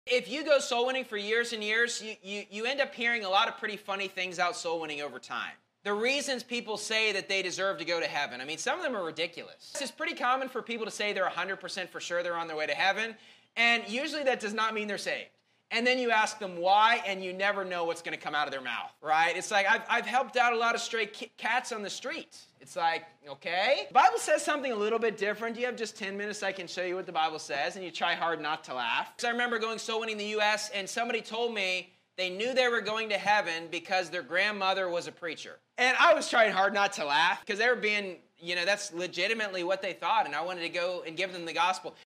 If you go soul winning for years and years, you end up hearing a lot of pretty funny things out soul winning over time. The reasons people say that they deserve to go to heaven, I mean, some of them are ridiculous. It's pretty common for people to say they're 100% for sure they're on their way to heaven, and usually that does not mean they're saved. And then you ask them why, and you never know what's going to come out of their mouth, right? It's like, I've helped out a lot of stray cats on the street. It's like, okay. The Bible says something a little bit different. You have just 10 minutes, I can show you what the Bible says, and you try hard not to laugh. So I remember going soul winning in the U.S., and somebody told me they knew they were going to heaven because their grandmother was a preacher. And I was trying hard not to laugh, because they were being, that's legitimately what they thought, and I wanted to go and give them the gospel.